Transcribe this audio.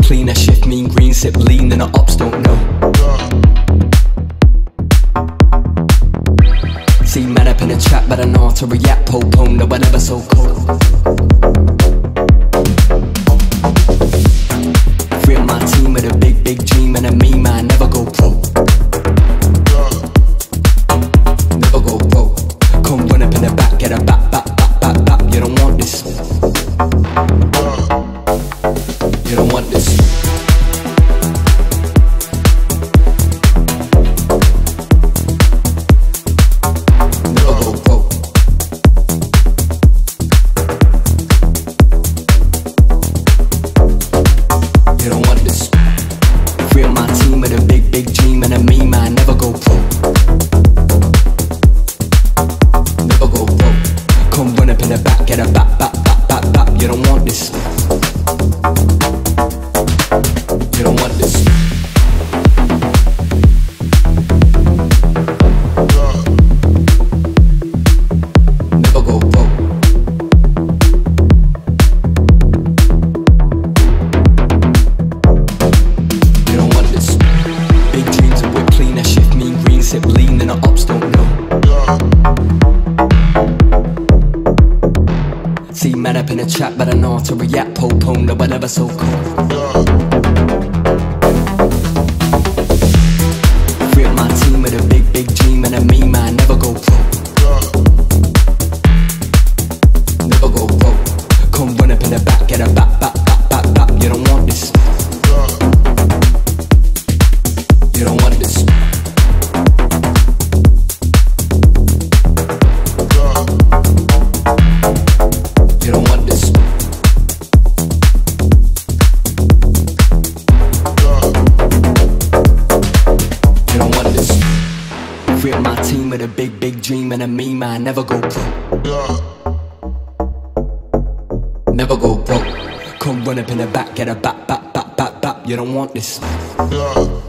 clean, I shift mean green, sip lean, and the ops don't know. See man up in a trap, but I know how to react, postpone, no one ever so cold. Free up my team with a big, big dream, and a me man never go pro. Never go pro. Come run up in the back, get a back, back, back, back, back. You don't want this. You don't want this. Lean and the ops don't know. See man up in a trap, but I know how to react, postpone, no one ever so cold. Free up my team with a big, big dream, and a me man never go pro. Never go pro. Come run up in the back, get a back, back, back, back, back. You don't want this. You don't want this. Free up my team with a big, big dream, and a me man never go pro. Never go broke. Come run up in the back, get a back, back, back, back, back. You don't want this.